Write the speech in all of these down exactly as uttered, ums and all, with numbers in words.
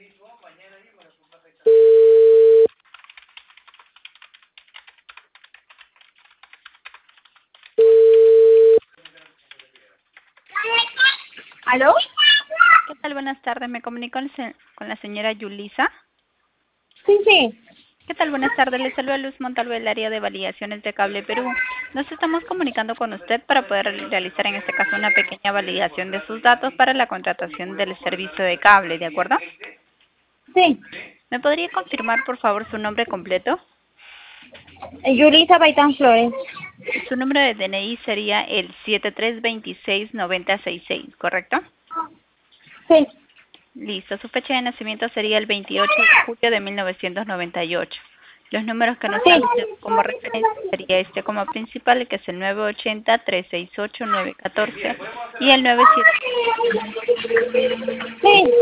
¿Aló? ¿Qué tal? Buenas tardes. Me comunico con se- con la señora Yulisa. Sí, sí. ¿Qué tal? Buenas tardes. Le saluda Luz Montalvo del área de validaciones de Cable Perú. Nos estamos comunicando con usted para poder reali- realizar en este caso una pequeña validación de sus datos para la contratación del servicio de cable, ¿de acuerdo? Sí. ¿Me podría confirmar, por favor, su nombre completo? Yulisa Baitán Flores. Su número de D N I sería el siete tres dos seis nueve cero seis seis, ¿correcto? Sí. Listo. Su fecha de nacimiento sería el veintiocho de julio de mil novecientos noventa y ocho. Los números que nos Sí. dan como referencia sería este como principal, que es el nueve ochenta, tres seis ocho, nueve catorce y el nueve siete. Sí.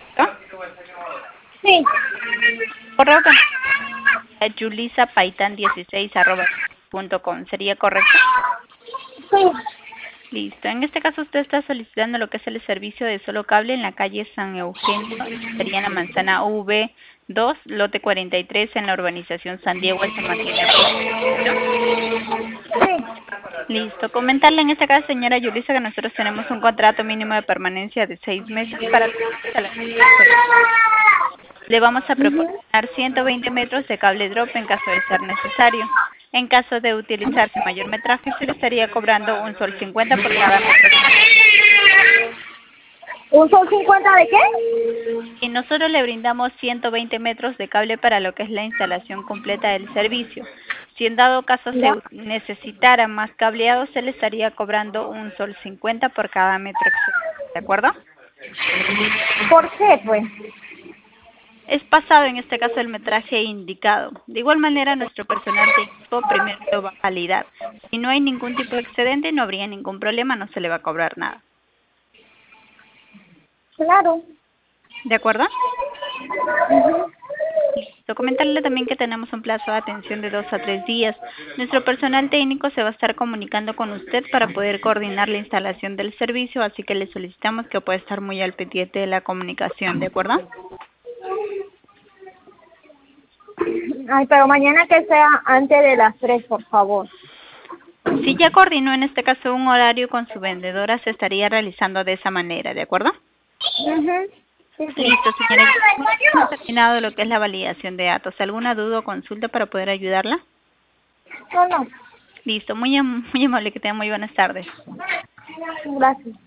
Sí. Correo que nos yulisa paitan dieciséis arroba punto com. ¿Sería correcto? Sí. Listo. En este caso usted está solicitando lo que es el servicio de solo cable en la calle San Eugenio, sería en la manzana V dos, lote cuarenta y tres, en la urbanización San Diego, Altomaquina. Sí. Listo. Comentarle en este caso, señora Yulisa, que nosotros tenemos un contrato mínimo de permanencia de seis meses para la instalación del servicio. Le vamos a Ujú. proporcionar ciento veinte metros de cable drop en caso de ser necesario. En caso de utilizarse mayor metraje, se le estaría cobrando un sol cincuenta por cada metro. ¿Un sol cincuenta de qué? Y nosotros le brindamos ciento veinte metros de cable para lo que es la instalación completa del servicio. Si en dado caso se Ya. necesitara más cableado, se le estaría cobrando un sol cincuenta por cada metro excedente, ¿de acuerdo? ¿Por qué, pues? Es pasado en este caso el metraje indicado. De igual manera, nuestro personal técnico primero lo va a validar. Si no hay ningún tipo de excedente, no habría ningún problema, no se le va a cobrar nada. Claro. ¿De acuerdo? Ujú. Listo. Comentarle también que tenemos un plazo de atención de dos a tres días. Nuestro personal técnico se va a estar comunicando con usted para poder coordinar la instalación del servicio, así que le solicitamos que pueda estar muy al pendiente de la comunicación, ¿de acuerdo? Ay, pero mañana que sea antes de las tres, por favor. Si ya coordinó en este caso un horario con su vendedora, se estaría realizando de esa manera, ¿de acuerdo? Ujú. Sí, sí. Listo, señora. Hemos terminado lo que es la validación de datos. ¿Alguna duda o consulta para poder ayudarla? No, no. Listo, muy, am- muy amable, que tenga muy buenas tardes. Gracias.